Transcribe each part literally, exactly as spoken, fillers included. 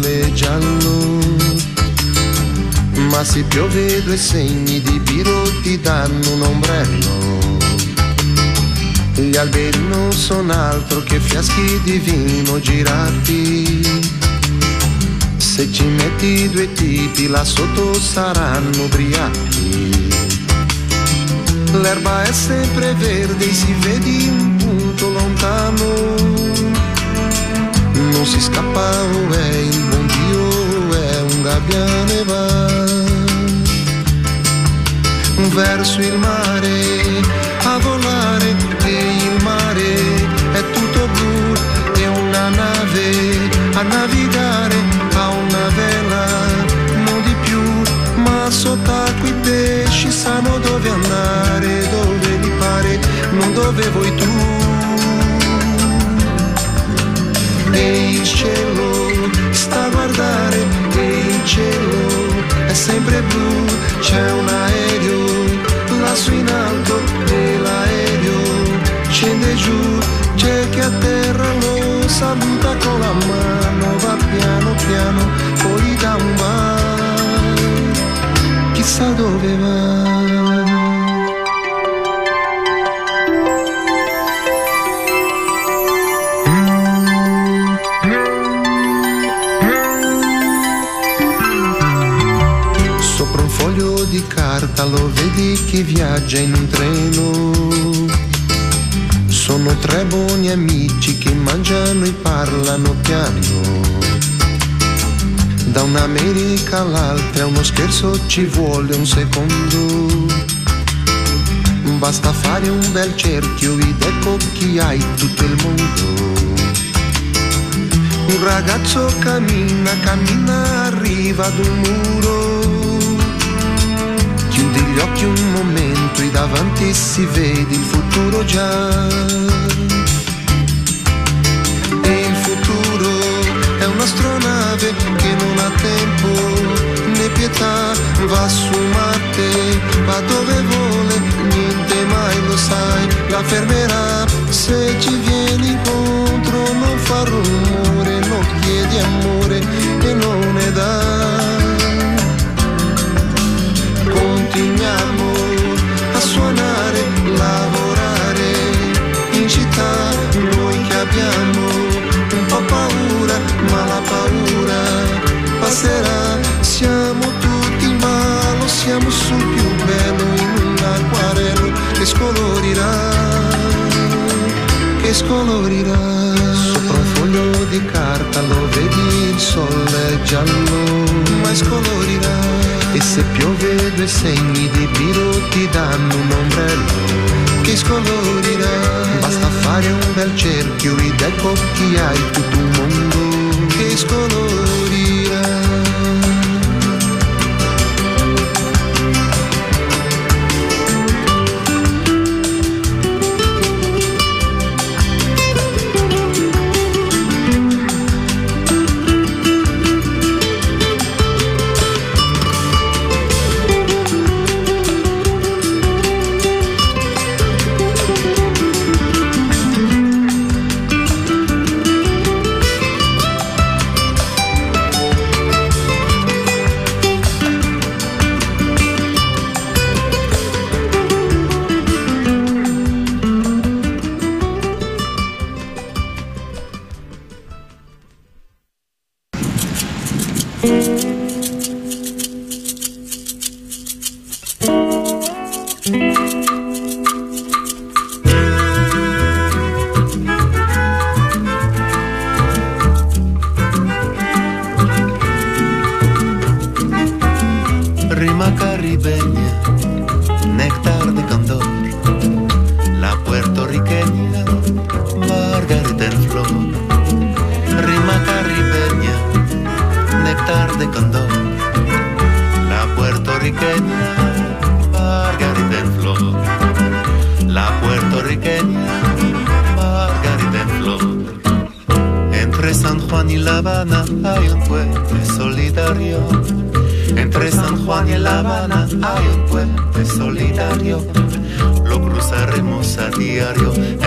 sole giallo, ma se piove due segni di biro ti danno un ombrello. Gli alberi non sono altro che fiaschi di vino girati, se ci metti due tipi là sotto saranno ubriachi. L'erba è sempre verde, si vede un punto lontano, non si scappa, oh, è il buon Dio, è un gabbiane va verso il mare a volare, e il mare è tutto blu, è una nave a navigare, ha una vela, non di più, ma sott'acqua i pesci sanno dove andare, dove gli pare, non dove vuoi tu. E il cielo sta a guardare, e il cielo è sempre blu, c'è un aereo lassù in alto e l'aereo scende giù, c'è che a terra lo saluta con la mano, va piano piano, poi gli dà un bacio, chissà dove va. Di carta lo vedi che viaggia in un treno, sono tre buoni amici che mangiano e parlano piano, da un'America all'altra uno scherzo ci vuole un secondo, basta fare un bel cerchio ed ecco chi hai tutto il mondo. Un ragazzo cammina, cammina, arriva ad un muro, chiudi gli occhi un momento e davanti si vede il futuro già. E il futuro è un'astronave che non ha tempo né pietà, va su Marte, va dove vuole, niente mai lo sai, la fermerà. Se ci vieni incontro non fa rumore, non chiedi amore e non ne dà. Continuiamo a suonare, lavorare in città, noi che abbiamo un po' paura, ma la paura passerà. Siamo tutti in ballo, siamo sul più bello, in un acquarello che scolorirà, che scolorirà. Sopra un foglio di carta lo vedi, il sole è giallo, ma scolorirà. E se piove due segni di biro ti danno un ombrello che scolorirà. Basta fare un bel cerchio ed ecco chi hai tutto un mondo che scolorirà.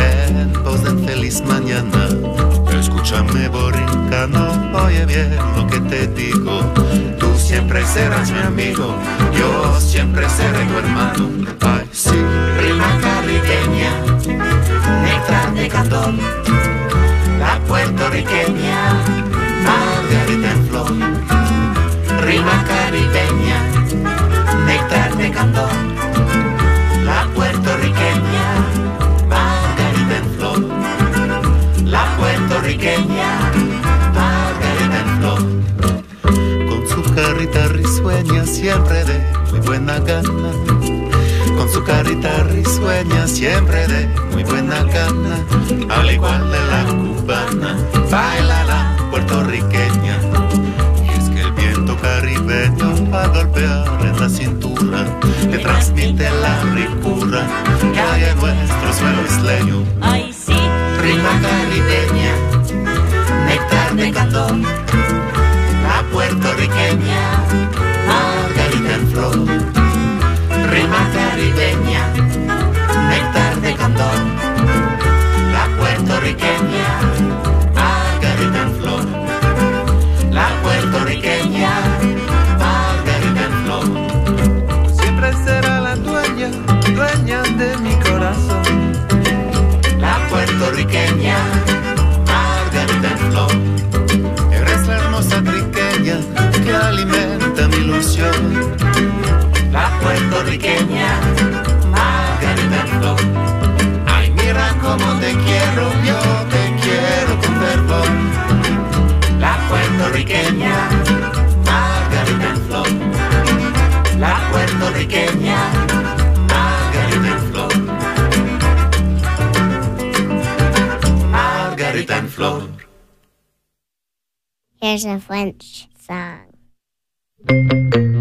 Escúchame, Borincano, oye bien lo que que te digo. Tú siempre serás mi amigo, yo siempre seré tu hermano. Ay, sí. Rima caribeña, néctar de candor, la puertorriqueña, margarita en flor. Rima caribeña, néctar de candor, la puertorriqueña, margarita en flor. La puertorriqueña, margarita en flor. Con su carita risueña siempre de muy buena gana. Con su carita risueña siempre de muy buena gana. Al igual de la cubana, baila la puertorriqueña. Y es que el viento caribeño va a golpear en la cintura, le transmite la ricura que hay en nuestro suelo isleño. Ay, sí. Rima caribeña, néctar de candor, la puertorriqueña, margarita en flor. Rima caribeña, néctar de candor, la puertorriqueña, margarita en flor. La puertorriqueña, margarita en flor. Siempre será la dueña, dueña de mi corazón. La puertorriqueña, margarita en flor. Eres la hermosa triqueña que alimenta mi ilusión. La puertorriqueña, margarita en flor. Ay, mira cómo te quiero, yo te quiero con fervor. La puertorriqueña, margarita en flor. La puertorriqueña, margarita en flor. Margarita en flor. Here's a French song.